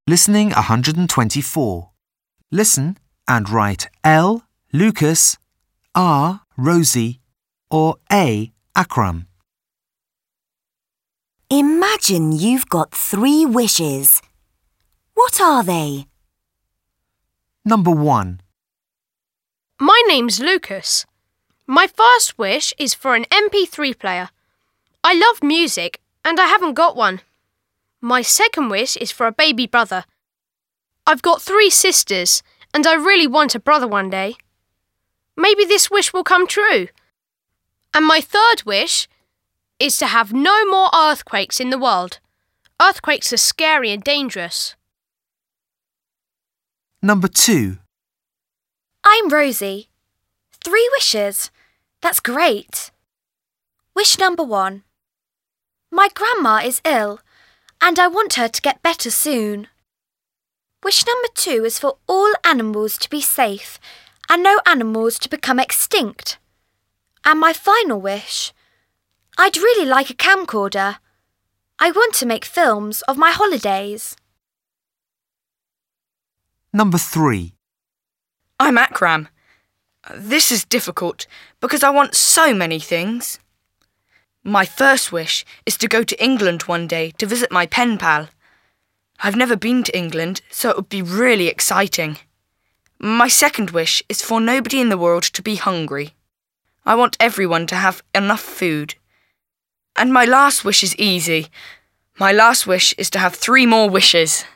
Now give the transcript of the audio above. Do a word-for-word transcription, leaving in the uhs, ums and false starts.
Listening one hundred twenty-four. Listen and write L, Lucas, R, Rosie, or A, Akram. Imagine you've got three wishes. What are they? Number one. My name's Lucas. My first wish is for an M P three player. I love music and I haven't got one. My second wish is for a baby brother. I've got three sisters and I really want a brother one day. Maybe this wish will come true. And my third wish is to have no more earthquakes in the world. Earthquakes are scary and dangerous. Number two. I'm Rosie. Three wishes. That's great. Wish number one. My grandma is ill and I want her to get better soon. Wish number two is for all animals to be safe and no animals to become extinct. And my final wish, I'd really like a camcorder. I want to make films of my holidays. Number three. I'm Akram. This is difficult because I want so many things. My first wish is to go to England one day to visit my pen pal. I've never been to England, so it would be really exciting. My second wish is for nobody in the world to be hungry. I want everyone to have enough food. And my last wish is easy. My last wish is to have three more wishes.